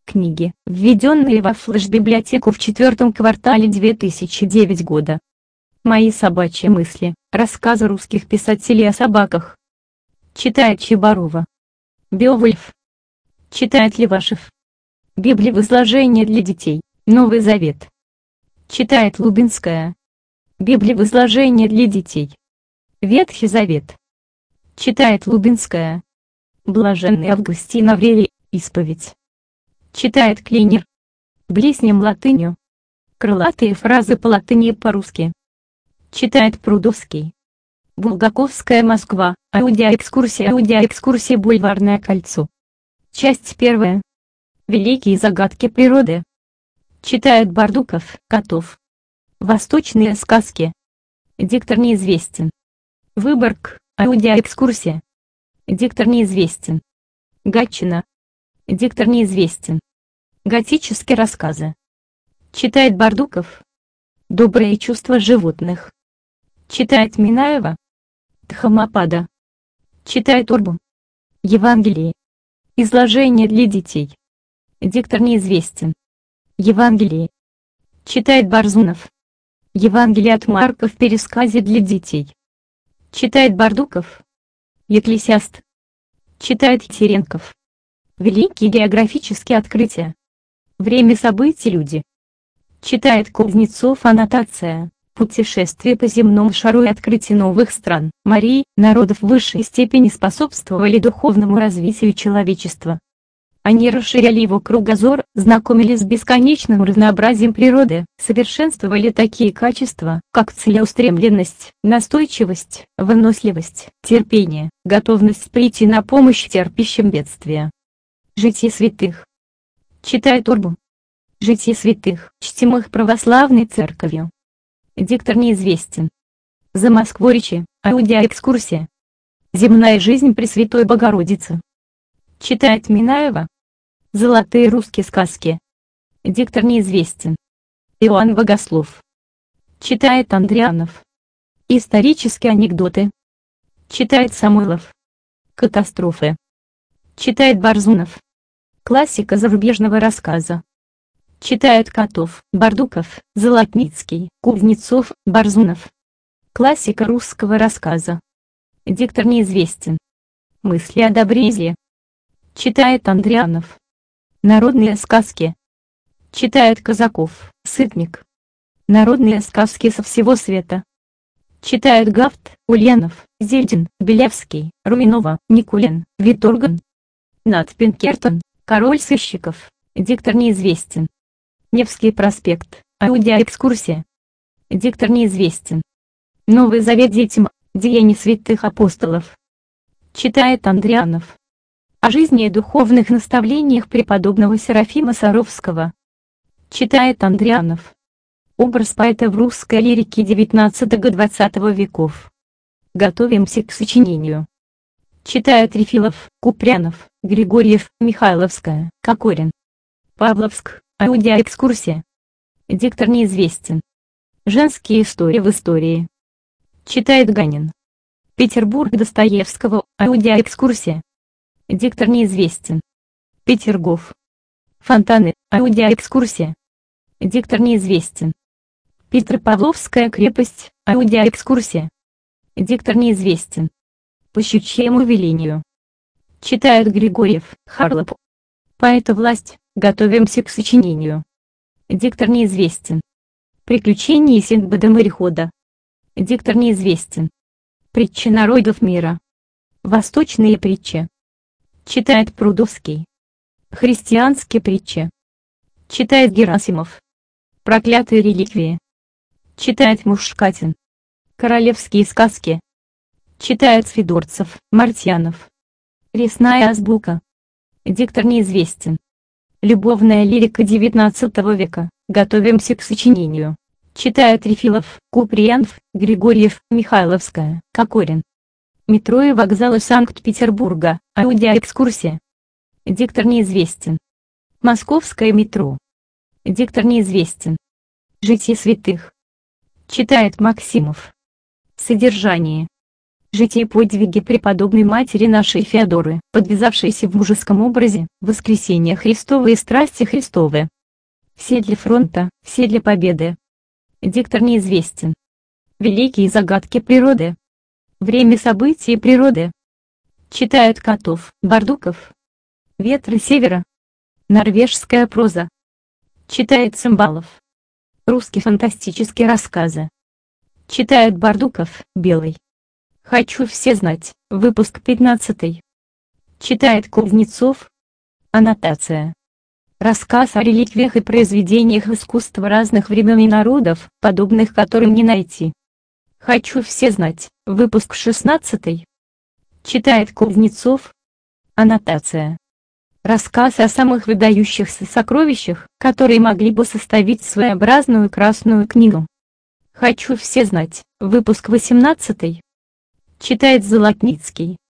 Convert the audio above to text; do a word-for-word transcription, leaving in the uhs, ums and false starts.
Книги, введенные во флеш-библиотеку в четвертом квартале две тысячи девятого года. Мои собачьи мысли. Рассказы русских писателей о собаках. Читает Чебарова. Беовульф. Читает Левашев. Библия в изложении для детей. Новый Завет. Читает Лубинская. Библия в изложении для детей. Ветхий Завет. Читает Лубинская. Блаженный Августин Аврелий. Исповедь. Читает Клейнер. Блеснем латынью. Крылатые фразы по латыни и по-русски. Читает Прудовский. Булгаковская Москва. Аудиоэкскурсия. Аудиоэкскурсия. Бульварное кольцо. Часть первая. Великие загадки природы. Читает Бардуков. Котов. Восточные сказки. Диктор неизвестен. Выборг. Аудиоэкскурсия. Диктор неизвестен. Гатчина. Диктор неизвестен. Готические рассказы. Читает Бардуков. Добрые чувства животных. Читает Минаева. Дхаммапада. Читает Урбу. Евангелие. Изложение для детей. Диктор неизвестен. Евангелие. Читает Барзунов. Евангелие от Марка в пересказе для детей. Читает Бардуков. Екклесиаст. Читает Теренков. Великие географические открытия. Время событий люди. Читает Кузнецов. Аннотация. Путешествие по земному шару и открытие новых стран, морей, народов в высшей степени способствовали духовному развитию человечества. Они расширяли его кругозор, знакомились с бесконечным разнообразием природы, совершенствовали такие качества, как целеустремленность, настойчивость, выносливость, терпение, готовность прийти на помощь терпящим бедствия. Житие святых. Читает Урбу. Житие святых, чтимых православной церковью. Диктор неизвестен. За Москворечье. Аудиоэкскурсия. Земная жизнь Пресвятой Богородицы. Читает Минаева. Золотые русские сказки. Диктор неизвестен. Иоанн Богослов. Читает Андрианов. Исторические анекдоты. Читает Самойлов. Катастрофы. Читает Барзунов. Классика зарубежного рассказа. Читает Котов, Бардуков, Золотницкий, Кузнецов, Барзунов. Классика русского рассказа. Диктор неизвестен. Мысли о добре и зле. Читает Андрианов. Народные сказки. Читает Казаков, Сытник. Народные сказки со всего света. Читает Гафт, Ульянов, Зельдин, Белявский, Руминова, Никулин, Виторган. Нат Пинкертон. Король сыщиков. Диктор неизвестен. Невский проспект. Аудиоэкскурсия. Диктор неизвестен. Новый Завет детям. Деяния святых апостолов. Читает Андрианов. О жизни и духовных наставлениях преподобного Серафима Саровского. Читает Андрианов. Образ поэта в русской лирике девятнадцатого-двадцатого веков. Готовимся к сочинению. Читает Трефилов, Купрянов, Григорьев, Михайловская, Кокорин. Павловск. Аудиоэкскурсия. Диктор неизвестен. Женские истории в истории. Читает Ганин. Петербург Достоевского. Аудиоэкскурсия. Диктор неизвестен. Петергоф. Фонтаны. Аудиоэкскурсия. Диктор неизвестен. Петропавловская крепость. Аудиоэкскурсия. Диктор неизвестен. По щучьему велению. Читает Григорьев, Харлоп. Поэта власть. Готовимся к сочинению. Диктор неизвестен. Приключения Синдбада-морехода. Диктор неизвестен. Притчи народов мира. Восточные притчи. Читает Прудовский. Христианские притчи. Читает Герасимов. Проклятые реликвии. Читает Мушкатин. Королевские сказки. Читает Федорцев, Мартьянов. Лесная азбука. Диктор неизвестен. Любовная лирика девятнадцатого века. Готовимся к сочинению. Читает Трефилов, Куприянов, Григорьев, Михайловская, Кокорин. Метро и вокзалы Санкт-Петербурга. Аудиоэкскурсия. Диктор неизвестен. Московское метро. Диктор неизвестен. Житие святых. Читает Максимов. Содержание. Житие и подвиги преподобной матери нашей Феодоры, подвязавшейся в мужеском образе, воскресение Христово и страсти Христовы. Все для фронта, все для победы. Диктор неизвестен. Великие загадки природы. Время событий природы. Читают Котов, Бардуков. Ветры севера. Норвежская проза. Читает Цымбалов. Русские фантастические рассказы. Читает Бардуков, Белый. Хочу все знать, выпуск пятнадцатый. Читает Кузнецов. Аннотация. Рассказ о реликвиях и произведениях искусства разных времен и народов, подобных которым не найти. Хочу все знать, выпуск шестнадцатый. Читает Кузнецов. Аннотация. Рассказ о самых выдающихся сокровищах, которые могли бы составить своеобразную красную книгу. Хочу все знать, выпуск восемнадцатый. Читает Золотницкий.